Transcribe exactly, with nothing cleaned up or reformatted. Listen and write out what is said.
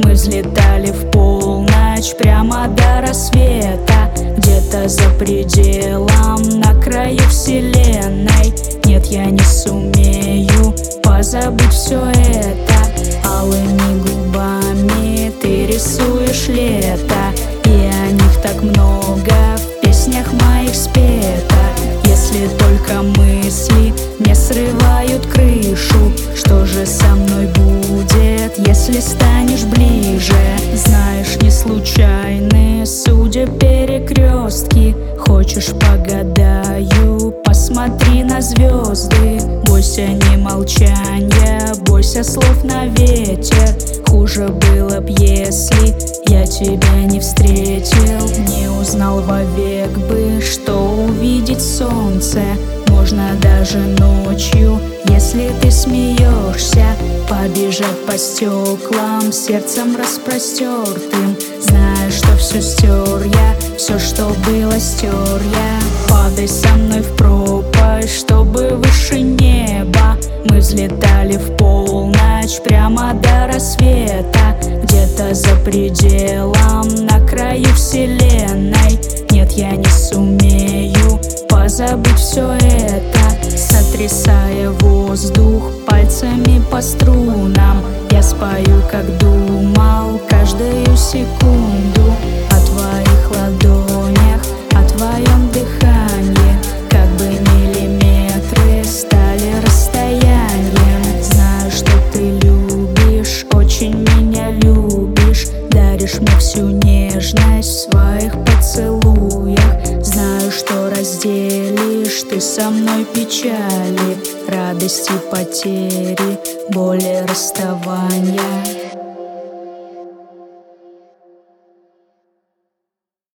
Мы взлетали в полночь прямо до рассвета, где-то за пределом, на краю вселенной. Нет, я не сумею позабыть все это. Алыми губами ты рисуешь лето, и о них так много в песнях моих спето. Если только мысли не срывают крышу, что же со мной будет, если станешь ближе? Знаешь, не случайны судеб перекрестки. Хочешь, погадаю, посмотри на звезды. Бойся не молчания, бойся слов на ветер. Хуже было б, если я тебя не встретил, не узнал вовек бы, что увидеть солнце можно даже ночью, если ты смеешься. Побежать по стеклам сердцем распростертым, зная, что все стер я, все, что было, стер я. Падай со мной в пропасть, чтобы выше неба. Мы взлетали в полночь прямо до рассвета, где-то за пределом, на краю вселенной. Нет, я не сумею позабыть все это, сотрясая воздух пальцами по струнам. Я спою, как думал, каждую секунду о твоих ладонях, о твоем дыхании. Как бы миллиметры стали расстоянием. Знаю, что ты любишь, очень меня любишь, даришь мне всю нежность в своих поцелуях. Знаю, что разделишь ты со мной печали, радости, потери, боли, расставания.